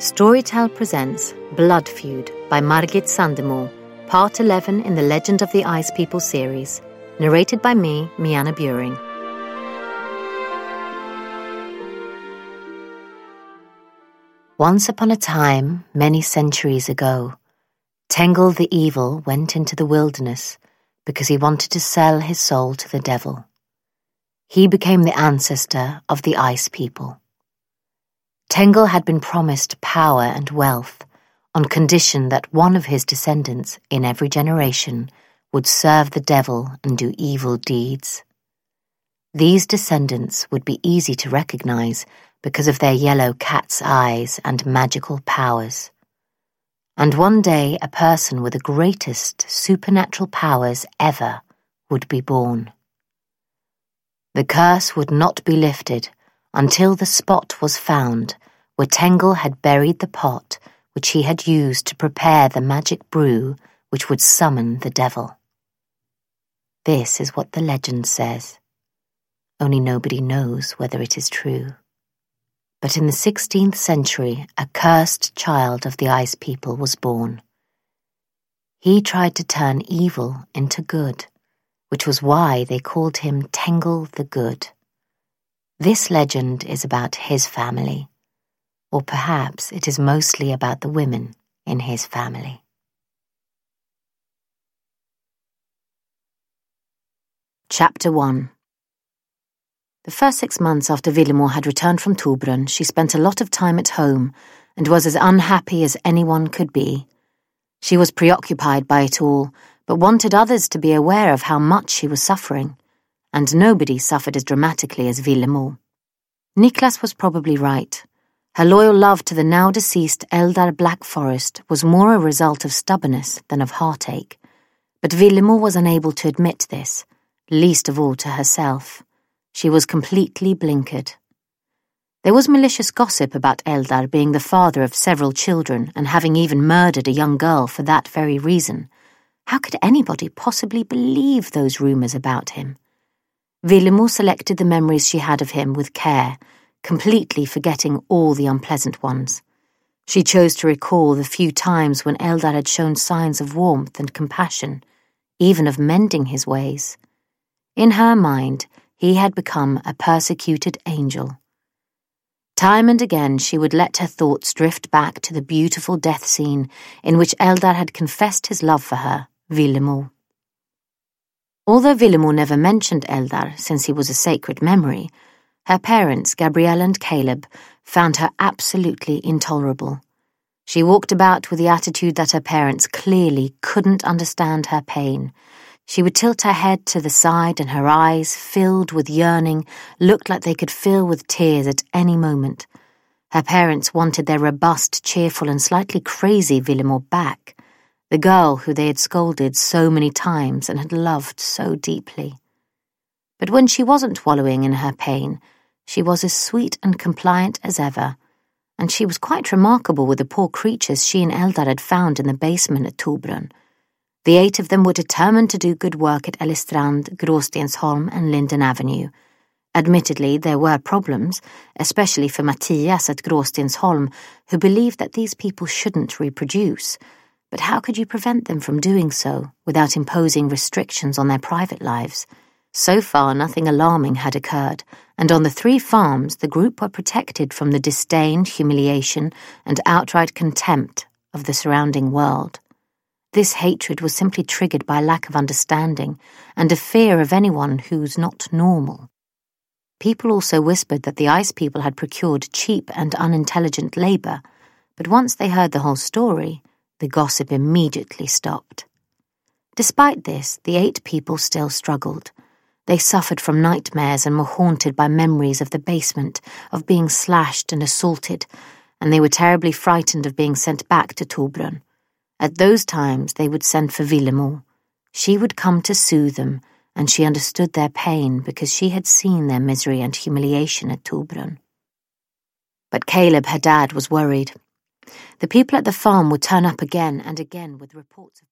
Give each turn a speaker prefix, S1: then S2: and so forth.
S1: Storytel presents Blood Feud by Margit Sandemo, Part 11 in the Legend of the Ice People series, narrated by me, Mianna Buring. Once upon a time, many centuries ago, Tengel the Evil went into the wilderness because he wanted to sell his soul to the devil. He became the ancestor of the Ice People. Tengel had been promised power and wealth on condition that one of his descendants in every generation would serve the devil and do evil deeds. These descendants would be easy to recognize because of their yellow cat's eyes and magical powers. And one day a person with the greatest supernatural powers ever would be born. The curse would not be lifted until the spot was found where Tengel had buried the pot which he had used to prepare the magic brew which would summon the devil. This is what the legend says. Only nobody knows whether it is true. But in the 16th century, a cursed child of the Ice People was born. He tried to turn evil into good, which was why they called him Tengel the Good. This legend is about his family, or perhaps it is mostly about the women in his family. Chapter 1. The first 6 months after Villemor had returned from Torbron, she spent a lot of time at home and was as unhappy as anyone could be. She was preoccupied by it all, but wanted others to be aware of how much she was suffering, and nobody suffered as dramatically as Villemor. Niklas was probably right. Her loyal love to the now-deceased Eldar Black Forest was more a result of stubbornness than of heartache, but Villemor was unable to admit this, least of all to herself. She was completely blinkered. There was malicious gossip about Eldar being the father of several children and having even murdered a young girl for that very reason. How could anybody possibly believe those rumours about him? Villemor selected the memories she had of him with care, completely forgetting all the unpleasant ones. She chose to recall the few times when Eldar had shown signs of warmth and compassion, even of mending his ways. In her mind, he had become a persecuted angel. Time and again she would let her thoughts drift back to the beautiful death scene in which Eldar had confessed his love for her, Villemor. Although Villemor never mentioned Eldar since he was a sacred memory, her parents, Gabrielle and Caleb, found her absolutely intolerable. She walked about with the attitude that her parents clearly couldn't understand her pain. She would tilt her head to the side and her eyes, filled with yearning, looked like they could fill with tears at any moment. Her parents wanted their robust, cheerful and slightly crazy Villemor back, the girl who they had scolded so many times and had loved so deeply. But when she wasn't wallowing in her pain, she was as sweet and compliant as ever, and she was quite remarkable with the poor creatures she and Eldar had found in the basement at Torbron. The 8 of them were determined to do good work at Ellestrand, Gråstensholm and Linden Avenue. Admittedly, there were problems, especially for Matthias at Gråstensholm, who believed that these people shouldn't reproduce. But how could you prevent them from doing so without imposing restrictions on their private lives? So far, nothing alarming had occurred, and on the 3 farms the group were protected from the disdain, humiliation, and outright contempt of the surrounding world. This hatred was simply triggered by a lack of understanding and a fear of anyone who's not normal. People also whispered that the Ice People had procured cheap and unintelligent labour, but once they heard the whole story, the gossip immediately stopped. Despite this, the 8 people still struggled. They suffered from nightmares and were haunted by memories of the basement, of being slashed and assaulted, and they were terribly frightened of being sent back to Torbron. At those times they would send for Villemor. She would come to soothe them, and she understood their pain because she had seen their misery and humiliation at Torbron. But Caleb, her dad, was worried. The people at the farm would turn up again and again with reports of